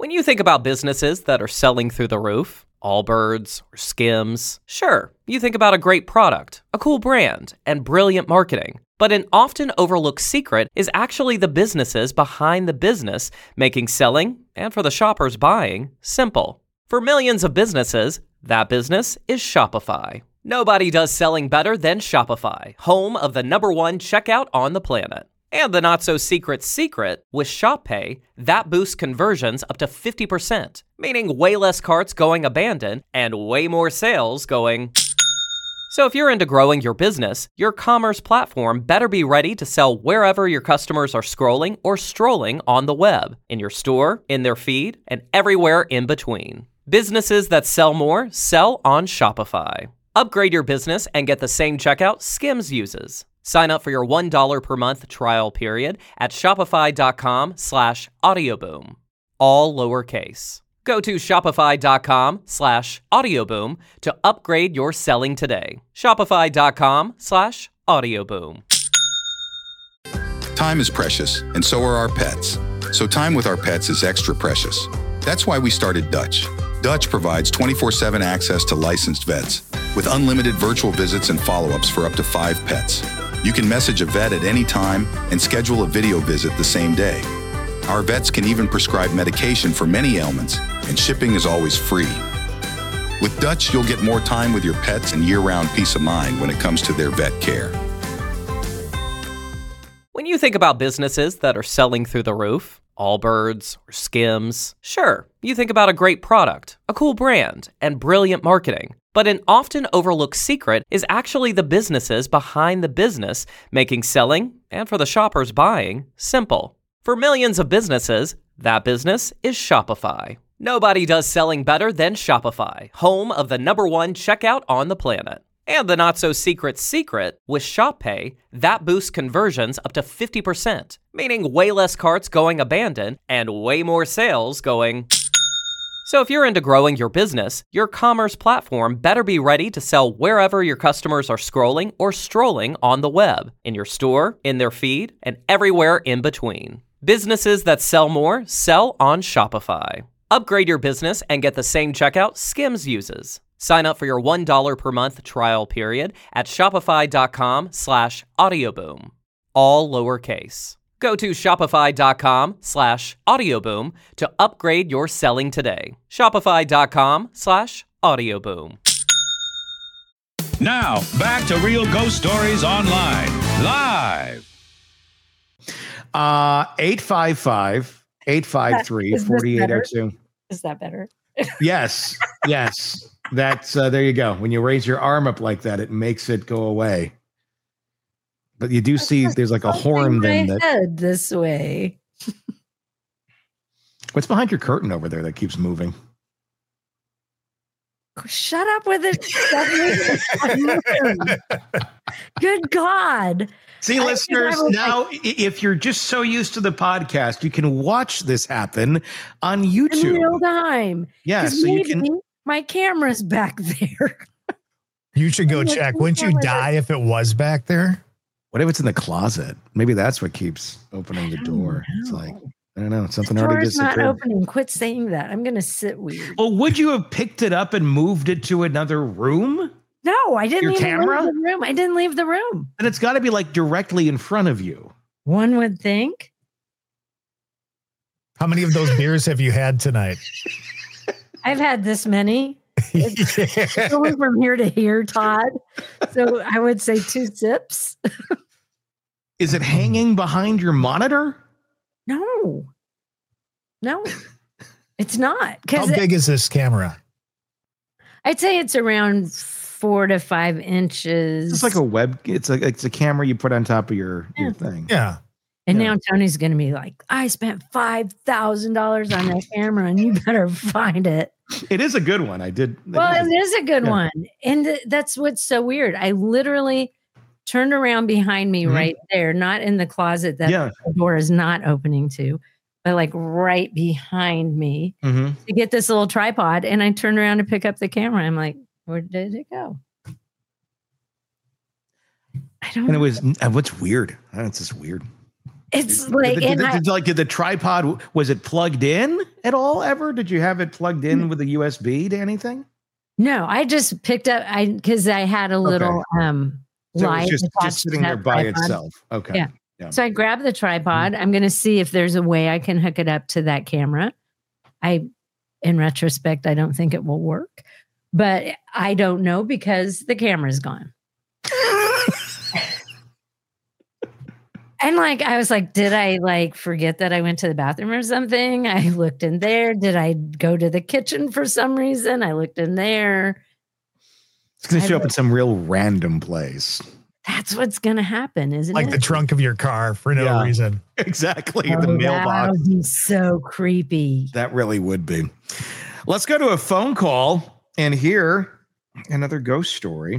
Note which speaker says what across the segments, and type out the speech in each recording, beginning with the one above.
Speaker 1: When you think about businesses that are selling through the roof, Allbirds or Skims, sure, you think about a great product, a cool brand, and brilliant marketing. But an often overlooked secret is actually the businesses behind the business, making selling, and for the shoppers buying, simple. For millions of businesses, that business is Shopify. Nobody does selling better than Shopify, home of the #1 checkout on the planet. And the not-so-secret secret, with Shop Pay, that boosts conversions up to 50%, meaning way less carts going abandoned and way more sales going. So if you're into growing your business, your commerce platform better be ready to sell wherever your customers are scrolling or strolling on the web, in your store, in their feed, and everywhere in between. Businesses that sell more sell on Shopify. Upgrade your business and get the same checkout Skims uses. Sign up for your $1 per month trial period at shopify.com/audioboom. All lowercase. Go to shopify.com/audioboom to upgrade your selling today. Shopify.com/audioboom.
Speaker 2: Time is precious, and so are our pets. So time with our pets is extra precious. That's why we started Dutch. Dutch provides 24/7 access to licensed vets with unlimited virtual visits and follow-ups for up to 5 pets. You can message a vet at any time and schedule a video visit the same day. Our vets can even prescribe medication for many ailments, and shipping is always free. With Dutch, you'll get more time with your pets and year-round peace of mind when it comes to their vet care.
Speaker 1: When you think about businesses that are selling through the roof, Allbirds or Skims, sure, you think about a great product, a cool brand, and brilliant marketing. But an often overlooked secret is actually the businesses behind the business, making selling, and for the shoppers buying, simple. For millions of businesses, that business is Shopify. Nobody does selling better than Shopify, home of the #1 checkout on the planet. And the not-so-secret secret, with Shop Pay, that boosts conversions up to 50%, meaning way less carts going abandoned and way more sales going. So if you're into growing your business, your commerce platform better be ready to sell wherever your customers are scrolling or strolling on the web, in your store, in their feed, and everywhere in between. Businesses that sell more sell on Shopify. Upgrade your business and get the same checkout Skims uses. Sign up for your $1 per month trial period at shopify.com/audioboom. All lowercase. Go to shopify.com/audioboom to upgrade your selling today. Shopify.com/audioboom.
Speaker 3: Now, back to Real Ghost Stories Online. Live.
Speaker 4: 855-853-4802.
Speaker 5: Is that better?
Speaker 4: Yes. That's there you go. When you raise your arm up like that, it makes it go away. But you do see there's like a horn then that
Speaker 5: head this way.
Speaker 4: What's behind your curtain over there that keeps moving?
Speaker 5: Shut up with it. Good God.
Speaker 4: See, listeners, now if you're just so used to the podcast, you can watch this happen on YouTube.
Speaker 5: In real time.
Speaker 4: Yeah, so you can.
Speaker 5: My camera's back there.
Speaker 6: You should go check. Wouldn't you die if it was back there?
Speaker 4: What if it's in the closet? Maybe that's what keeps opening the door. It's like, I don't know. Something already disappeared.
Speaker 5: It's not opening. Quit saying that. I'm going to sit weird.
Speaker 4: Well, would you have picked it up and moved it to another room?
Speaker 5: No, I didn't
Speaker 4: leave the
Speaker 5: room. I didn't leave the room.
Speaker 4: And it's got to be like directly in front of you.
Speaker 5: One would think.
Speaker 6: How many of those beers have you had tonight?
Speaker 5: I've had this many. It's going from here to here, Todd. So I would say 2 sips.
Speaker 4: Is it hanging behind your monitor?
Speaker 5: No, it's not.
Speaker 6: How big is this camera?
Speaker 5: I'd say it's around 4 to 5 inches.
Speaker 4: It's like a web. It's a camera you put on top of your thing.
Speaker 6: Yeah.
Speaker 5: And now Tony's going to be like, I spent $5,000 on that camera and you better find it.
Speaker 4: It is a good one. I did.
Speaker 5: Well, it is a good one. And that's what's so weird. I literally turned around behind me right there, not in the closet that the door is not opening to, but like right behind me to get this little tripod. And I turned around to pick up the camera. I'm like, where did it go? I don't know.
Speaker 4: And it was, what's weird? It's just weird.
Speaker 5: It's like,
Speaker 4: did the tripod, was it plugged in at all ever? Did you have it plugged in with a USB to anything?
Speaker 5: No, I just picked up, because I had a little
Speaker 4: so
Speaker 5: light
Speaker 4: just sitting there by itself. Okay.
Speaker 5: Yeah. So I grabbed the tripod. I'm going to see if there's a way I can hook it up to that camera. In retrospect, I don't think it will work, but I don't know because the camera's gone. And I was like, did I forget that I went to the bathroom or something? I looked in there. Did I go to the kitchen for some reason? I looked in there.
Speaker 4: It's going to show up in some real random place.
Speaker 5: That's what's going to happen, isn't it?
Speaker 6: Like the trunk of your car for no reason.
Speaker 4: Exactly. The mailbox.
Speaker 5: That would be so creepy.
Speaker 4: That really would be. Let's go to a phone call and hear another ghost story.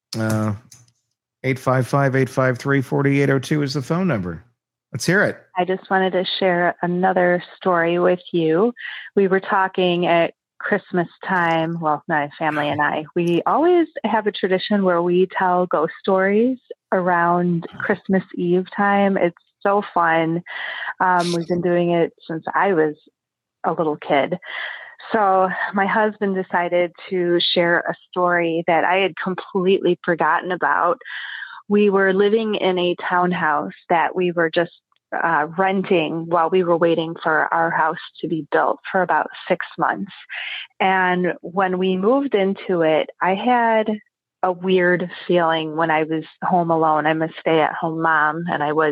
Speaker 4: 855-853-4802 is the phone number. Let's hear it.
Speaker 7: I just wanted to share another story with you. We were talking at Christmas time. Well, my family and I, we always have a tradition where we tell ghost stories around Christmas Eve time. It's so fun. We've been doing it since I was a little kid. So my husband decided to share a story that I had completely forgotten about. We were living in a townhouse that we were just renting while we were waiting for our house to be built for about 6 months. And when we moved into it, I had a weird feeling when I was home alone. I'm a stay-at-home mom, and I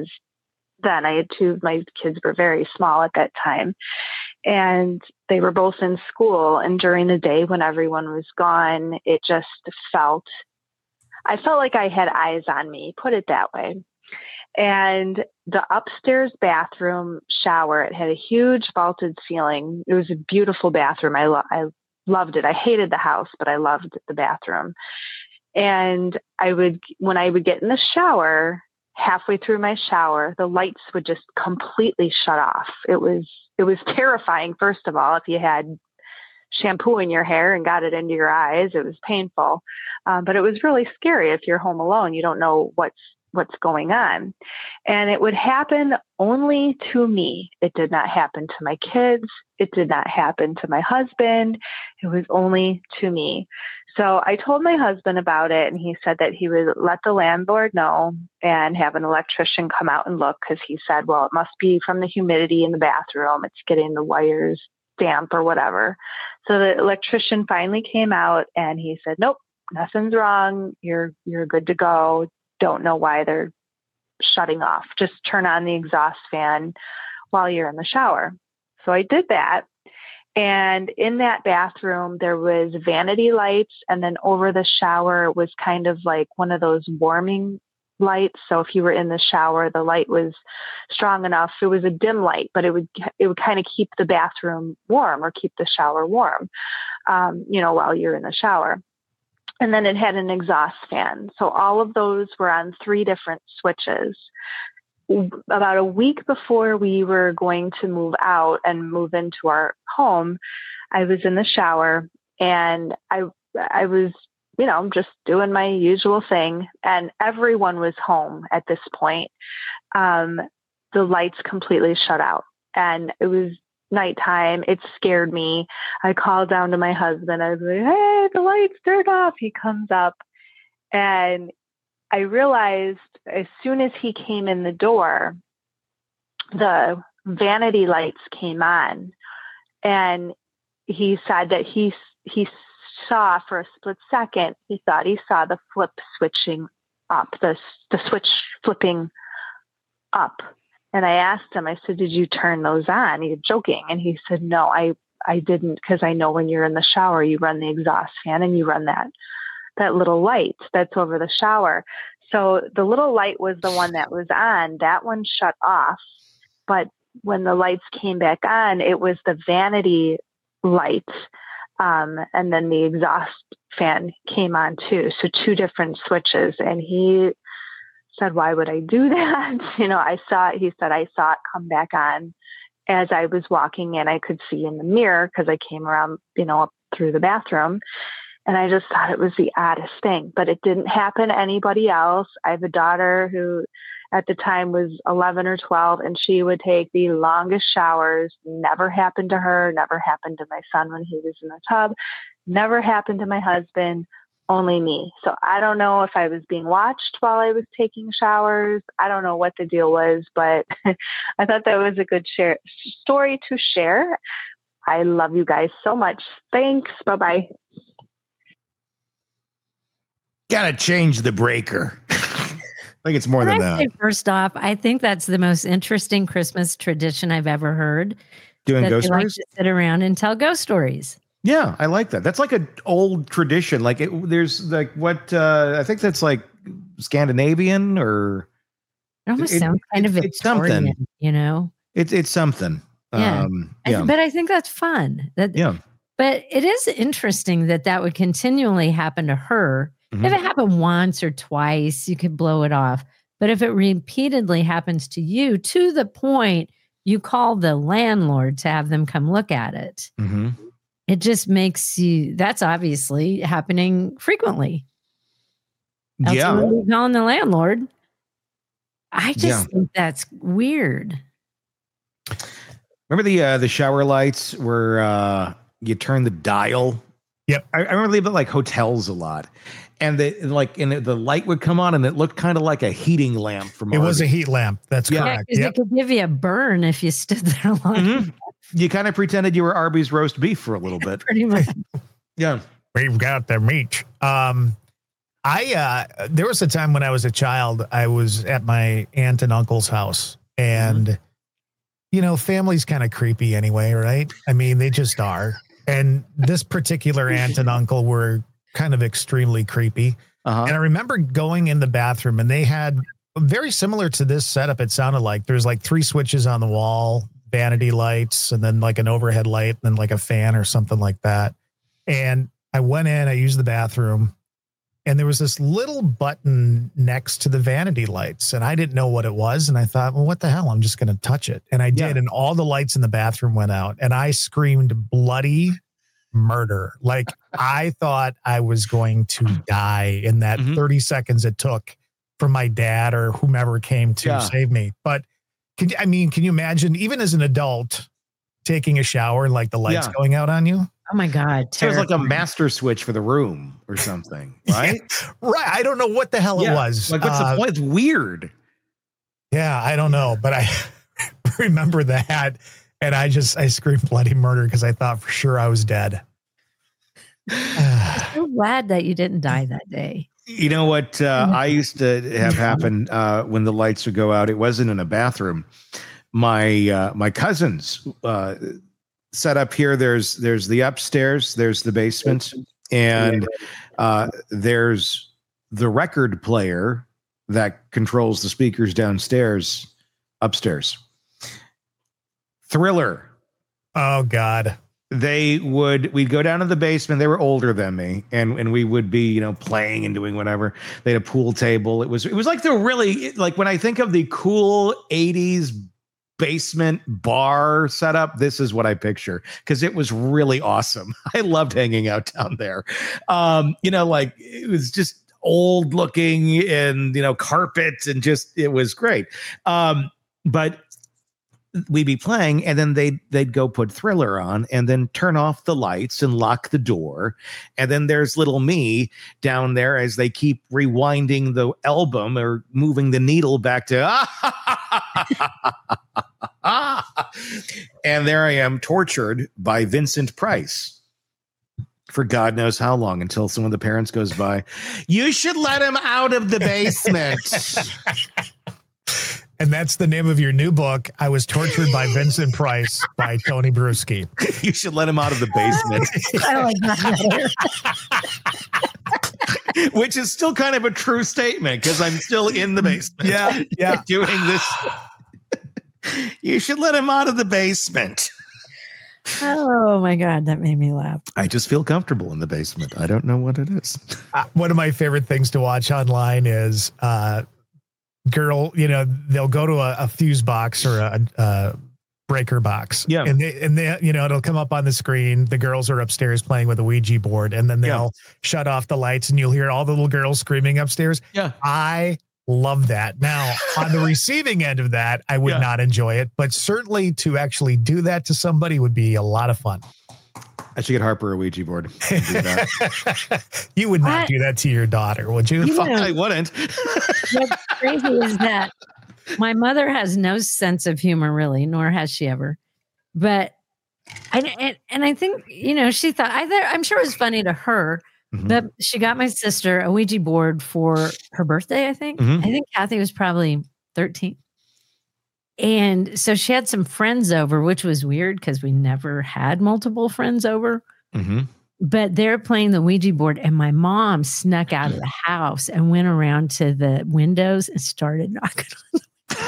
Speaker 7: had two, my kids were very small at that time. And they were both in school. And during the day when everyone was gone, I felt like I had eyes on me, put it that way. And the upstairs bathroom shower, it had a huge vaulted ceiling. It was a beautiful bathroom. I loved it. I hated the house, but I loved the bathroom. And when I would get in the shower, halfway through my shower, the lights would just completely shut off. It was terrifying, first of all. If you had shampoo in your hair and got it into your eyes, it was painful. But it was really scary. If you're home alone, you don't know what's going on. And it would happen only to me. It did not happen to my kids. It did not happen to my husband. It was only to me. So I told my husband about it, and he said that he would let the landlord know and have an electrician come out and look, because he said, well, it must be from the humidity in the bathroom. It's getting the wires damp or whatever. So the electrician finally came out, and he said, nope, nothing's wrong. You're good to go. Don't know why they're shutting off. Just turn on the exhaust fan while you're in the shower. So I did that. And in that bathroom, there was vanity lights. And then over the shower was kind of like one of those warming lights. So if you were in the shower, the light was strong enough. It was a dim light, but it would kind of keep the bathroom warm, or keep the shower warm, while you're in the shower. And then it had an exhaust fan. So all of those were on 3 different switches. About a week before we were going to move out and move into our home, I was in the shower, and I was, just doing my usual thing. And everyone was home at this point. The lights completely shut out, and it was nighttime. It scared me. I called down to my husband. I was like, hey, the lights turned off. He comes up, and I realized as soon as he came in the door, the vanity lights came on, and he said that he saw for a split second, he thought he saw the flip switching up, the switch flipping up. And I asked him, I said, did you turn those on? He's joking. And he said, no, I didn't, because I know when you're in the shower, you run the exhaust fan and you run that little light that's over the shower. So the little light was the one that was on. That one shut off. But when the lights came back on, it was the vanity light. And then the exhaust fan came on too. So 2 different switches. And he said, why would I do that? He said, I saw it come back on as I was walking in. I could see in the mirror because I came around, up through the bathroom. And I just thought it was the oddest thing, but it didn't happen to anybody else. I have a daughter who at the time was 11 or 12, and she would take the longest showers. Never happened to her, never happened to my son when he was in the tub, never happened to my husband, only me. So I don't know if I was being watched while I was taking showers. I don't know what the deal was, but I thought that was a good story to share. I love you guys so much. Thanks. Bye-bye.
Speaker 4: Gotta change the breaker. I think it's more than that.
Speaker 5: First off, I think that's the most interesting Christmas tradition I've ever heard.
Speaker 4: Doing ghost stories?
Speaker 5: Like to sit around and tell ghost stories.
Speaker 4: Yeah, I like that. That's like an old tradition. Like there's like what I think that's like Scandinavian or
Speaker 5: it almost sounds kind of
Speaker 4: it's something.
Speaker 5: You know,
Speaker 4: it's something.
Speaker 5: Yeah. But I think that's fun. But it is interesting that would continually happen to her. Mm-hmm. If it happened once or twice, you could blow it off. But if it repeatedly happens to you, to the point you call the landlord to have them come look at it,
Speaker 4: mm-hmm.
Speaker 5: It just makes you, that's obviously happening frequently. Else you would be calling the landlord. I just think that's weird.
Speaker 4: Remember the shower lights where you turn the dial?
Speaker 6: Yep.
Speaker 4: I remember they built like hotels a lot. And the light would come on and it looked kind of like a heating lamp from
Speaker 6: It was a heat lamp. That's correct.
Speaker 5: Because it could give you a burn if you stood there long enough.
Speaker 4: You kind of pretended you were Arby's roast beef for a little bit.
Speaker 5: Pretty much.
Speaker 4: Yeah.
Speaker 6: We've got the meat. There was a time when I was a child, I was at my aunt and uncle's house, and you know, family's kind of creepy anyway, right? I mean, they just are. And this particular aunt and uncle were kind of extremely creepy. And I remember going in the bathroom, and they had very similar to this setup. It sounded like there's like 3 switches on the wall, vanity lights, and then like an overhead light, and then like a fan or something like that. And I went in, I used the bathroom, and there was this little button next to the vanity lights, and I didn't know what it was. And I thought, well, what the hell? I'm just going to touch it. And I did. And all the lights in the bathroom went out, and I screamed bloody murder. Like I thought I was going to die in that 30 seconds it took for my dad or whomever came to save me. But can you imagine, even as an adult, taking a shower and like the lights going out on you?
Speaker 5: Oh my God.
Speaker 4: So it was like a master switch for the room or something, right?
Speaker 6: Right. I don't know what the hell it was.
Speaker 4: Like, what's the point? It's weird.
Speaker 6: Yeah, I don't know. But I remember that. And I screamed bloody murder because I thought for sure I was dead.
Speaker 5: I'm so glad that you didn't die that day.
Speaker 4: You know what I used to have happen when the lights would go out? It wasn't in a bathroom. My cousins set up here. There's the upstairs, there's the basement, and there's the record player that controls the speakers downstairs, upstairs. Thriller.
Speaker 6: Oh God.
Speaker 4: We'd go down to the basement. They were older than me, and we would be, you know, playing and doing whatever. They had a pool table. It was like the really, like when I think of the cool 80s basement bar setup, this is what I picture, because it was really awesome. I loved hanging out down there. You know, like it was just old looking and, you know, carpet and just, it was great. But we'd be playing, and then they'd go put Thriller on and then turn off the lights and lock the door. And then there's little me down there as they keep rewinding the album or moving the needle back to and there I am, tortured by Vincent Price for God knows how long, until some of the parents goes by. You should let him out of the basement.
Speaker 6: And that's the name of your new book, I Was Tortured by Vincent Price, by Tony Bruschi.
Speaker 4: You should let him out of the basement.
Speaker 5: I like
Speaker 4: that. Which is still kind of a true statement, because I'm still in the basement.
Speaker 6: Yeah.
Speaker 4: Doing this. You should let him out of the basement.
Speaker 5: Oh my God, that made me laugh.
Speaker 4: I just feel comfortable in the basement. I don't know what it is.
Speaker 6: One of my favorite things to watch online is girl, you know, they'll go to a fuse box or a breaker box.
Speaker 4: Yeah.
Speaker 6: And they, you know, it'll come up on the screen. The girls are upstairs playing with a Ouija board, and then they'll shut off the lights, and you'll hear all the little girls screaming upstairs.
Speaker 4: Yeah.
Speaker 6: I Love that. Now, on the receiving end of that, I would not enjoy it, but certainly to actually do that to somebody would be a lot of fun.
Speaker 4: I should get Harper a Ouija board.
Speaker 6: You would not do that to your daughter, would you?
Speaker 4: I wouldn't.
Speaker 5: What's crazy is that my mother has no sense of humor, really, nor has she ever. But I think, she thought, I'm sure it was funny to her. But she got my sister a Ouija board for her birthday, I think. I think Kathy was probably 13. And so she had some friends over, which was weird because we never had multiple friends over. But they're playing the Ouija board, and my mom snuck out of the house and went around to the windows and started knocking on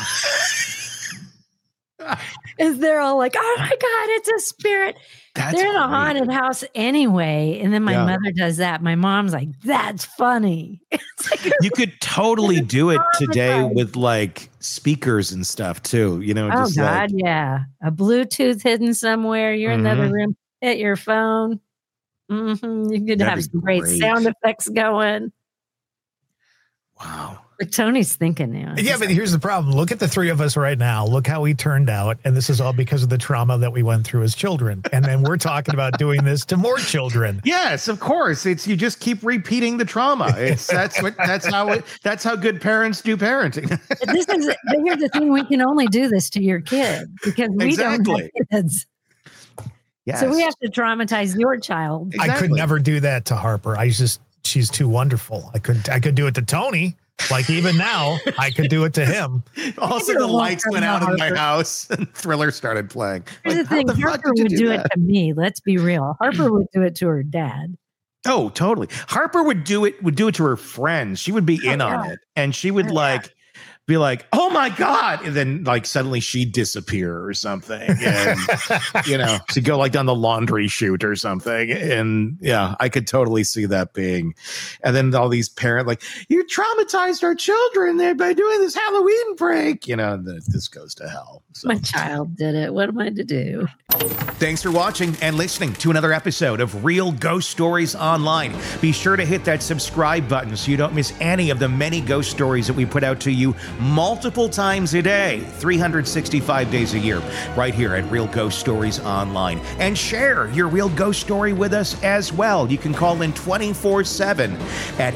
Speaker 5: them. And they're all like, oh my God, it's a spirit. They're in a haunted house anyway. And then my mother does that. My mom's like, that's funny.
Speaker 4: You could totally do it today with like speakers and stuff too.
Speaker 5: Oh God, yeah. A Bluetooth hidden somewhere. You're in the other room. Hit your phone. You could have some great sound effects going.
Speaker 4: Wow.
Speaker 5: But Tony's thinking now.
Speaker 6: Yeah, but here's the problem. Look at the three of us right now. Look how we turned out. And this is all because of the trauma that we went through as children. And then we're talking about doing this to more children.
Speaker 4: Yes, of course. You just keep repeating the trauma. That's how good parents do parenting.
Speaker 5: But here's the thing, we can only do this to your kid because we don't have kids. Yes. So we have to traumatize your child.
Speaker 6: Exactly. I could never do that to Harper. She's too wonderful. I could do it to Tony. Like even now, I could do it to him.
Speaker 4: Also, the lights went out in my house and Thriller started playing.
Speaker 5: Here's the thing, Harper would do it to me. Let's be real. Harper would do it to her dad.
Speaker 4: Oh, totally. Harper would do it to her friends. She would be in on it. And she would be like, oh my God. And then like suddenly she'd disappear or something. And, she'd go like down the laundry chute or something. And I could totally see that being. And then all these parents like, you traumatized our children there by doing this Halloween prank. This goes to hell. So.
Speaker 5: My child did it. What am I to do?
Speaker 4: Thanks for watching and listening to another episode of Real Ghost Stories Online. Be sure to hit that subscribe button so you don't miss any of the many ghost stories that we put out to you multiple times a day, 365 days a year, right here at Real Ghost Stories Online. And share your real ghost story with us as well. You can call in 24/7 at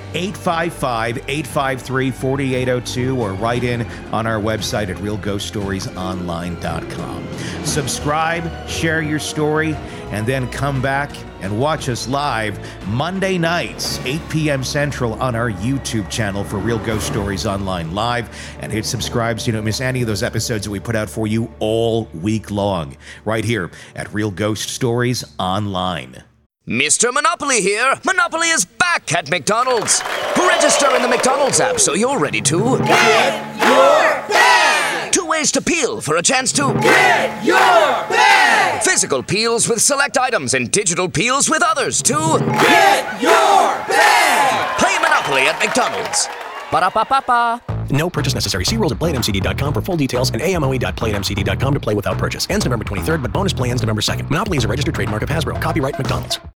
Speaker 4: 855-853-4802 or write in on our website at realghoststoriesonline.com. Subscribe, share your story, and then come back and watch us live Monday nights, 8 p.m. Central on our YouTube channel for Real Ghost Stories Online Live. And hit subscribe so you don't miss any of those episodes that we put out for you all week long, right here at Real Ghost Stories Online.
Speaker 8: Mr. Monopoly here. Monopoly is back at McDonald's. Register in the McDonald's app so you're ready to get your bag. 2 ways to peel for a chance to get your bag. Physical peels with select items and digital peels with others to get your bag. Play Monopoly at McDonald's. Ba-da-ba-ba-ba.
Speaker 9: No purchase necessary. See rules at playatmcd.com for full details and amoe.playatmcd.com to play without purchase. Ends November 23rd, but bonus play ends November 2nd. Monopoly is a registered trademark of Hasbro. Copyright McDonald's.